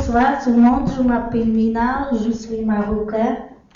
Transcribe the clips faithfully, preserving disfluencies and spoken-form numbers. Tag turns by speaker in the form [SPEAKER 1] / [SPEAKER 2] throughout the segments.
[SPEAKER 1] bonsoir tout le monde, je m'appelle Mina, je suis marocaine.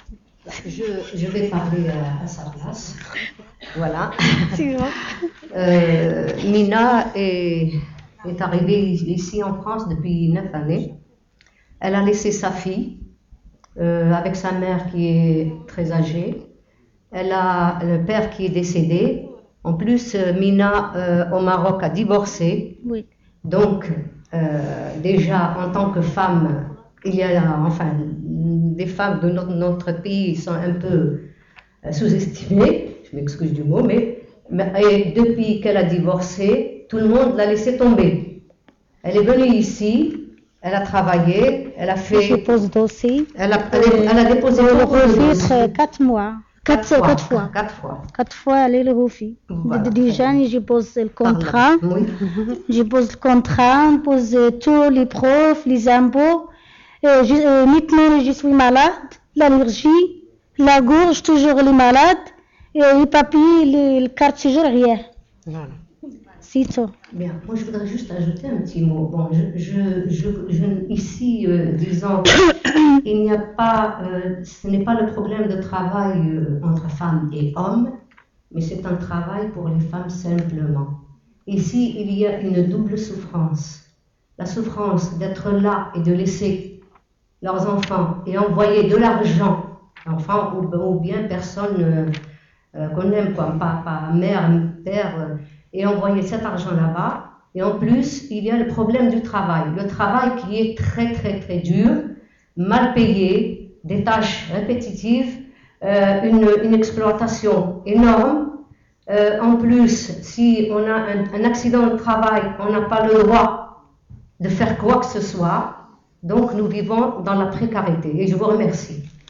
[SPEAKER 2] Je, je vais parler à, à sa place. Voilà.
[SPEAKER 3] C'est bon.
[SPEAKER 2] Euh, Mina est, est arrivée ici en France depuis neuf années. Elle a laissé sa fille euh, avec sa mère qui est très âgée. Elle a le père qui est décédé. En plus, Mina euh, au Maroc a divorcé.
[SPEAKER 3] Oui.
[SPEAKER 2] Donc, euh, déjà en tant que femme, il y a enfin des femmes de notre, notre pays sont un peu euh, sous-estimées. Je m'excuse du mot, mais, mais et depuis qu'elle a divorcé, tout le monde l'a laissé tomber. Elle est venue ici, elle a travaillé, elle a fait.
[SPEAKER 3] Je pose dossier.
[SPEAKER 2] Elle a, elle, elle a déposé
[SPEAKER 3] le
[SPEAKER 2] beaucoup de
[SPEAKER 3] refus quatre mois. Quatre,
[SPEAKER 2] Quatre fois.
[SPEAKER 3] quatre fois.
[SPEAKER 2] Quatre fois.
[SPEAKER 3] Quatre fois, aller le refus.
[SPEAKER 2] Voilà.
[SPEAKER 3] Déjà, je pose le contrat.
[SPEAKER 2] Oui.
[SPEAKER 3] Je pose le contrat, je pose tous les profs, les impôts. Et je, euh, maintenant, je suis malade, l'allergie, la gorge, toujours les malades. Et les papiers, les, les cartes séjour, rien.
[SPEAKER 2] Voilà.
[SPEAKER 3] C'est tout.
[SPEAKER 2] Bien, moi je voudrais juste ajouter un petit mot. Bon, je, je, je, je ici, euh, disons, il n'y a pas, euh, ce n'est pas le problème de travail euh, entre femmes et hommes, mais c'est un travail pour les femmes simplement. Ici, il y a une double souffrance. La souffrance d'être là et de laisser leurs enfants et envoyer de l'argent, enfants ou, ou bien personne euh, euh, qu'on aime, quoi, papa, mère, père, euh, et envoyer cet argent là-bas. Et en plus, il y a le problème du travail. Le travail qui est très, très, très dur, mal payé, des tâches répétitives, euh, une, une exploitation énorme. Euh, en plus, si on a un, un accident de travail, on n'a pas le droit de faire quoi que ce soit. Donc, nous vivons dans la précarité. Et je vous remercie.